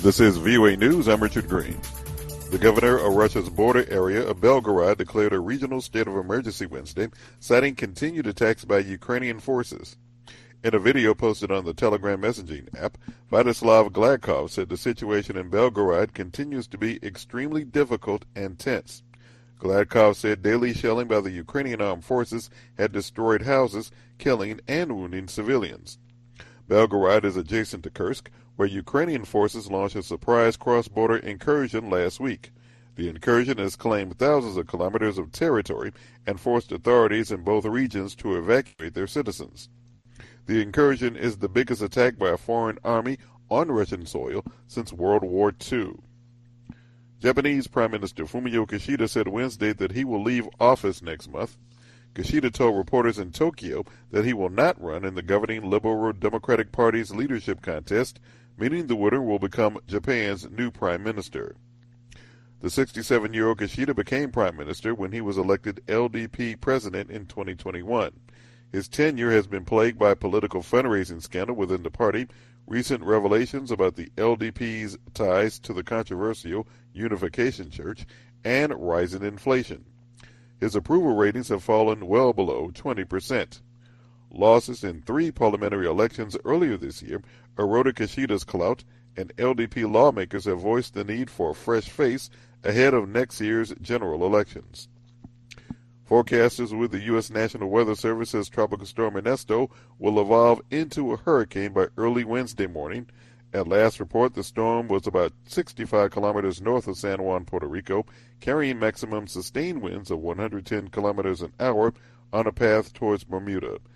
This is VOA News. I'm Richard Green. The governor of Russia's border area of Belgorod declared a regional state of emergency Wednesday, citing continued attacks by Ukrainian forces. In a video posted on the Telegram messaging app, Vyatoslav Gladkov said the situation in Belgorod continues to be extremely difficult and tense. Gladkov said daily shelling by the Ukrainian armed forces had destroyed houses, killing and wounding civilians. Belgorod is adjacent to Kursk, where Ukrainian forces launched a surprise cross-border incursion last week. The incursion has claimed thousands of kilometers of territory and forced authorities in both regions to evacuate their citizens. The incursion is the biggest attack by a foreign army on Russian soil since World War II. Japanese Prime Minister Fumio Kishida said Wednesday that he will leave office next month. Kishida told reporters in Tokyo that he will not run in the governing Liberal Democratic Party's leadership contest, meaning the winner will become Japan's new prime minister. The 67-year-old Kishida became prime minister when he was elected LDP president in 2021. His tenure has been plagued by political fundraising scandal within the party, recent revelations about the LDP's ties to the controversial Unification Church, and rising inflation. His approval ratings have fallen well below 20%. Losses in 3 parliamentary elections earlier this year eroded Kishida's clout, and LDP lawmakers have voiced the need for a fresh face ahead of next year's general elections. Forecasters with the U.S. National Weather Service says Tropical Storm Ernesto will evolve into a hurricane by early Wednesday morning. At last report, the storm was about 65 kilometers north of San Juan, Puerto Rico, carrying maximum sustained winds of 110 kilometers an hour on a path towards Bermuda.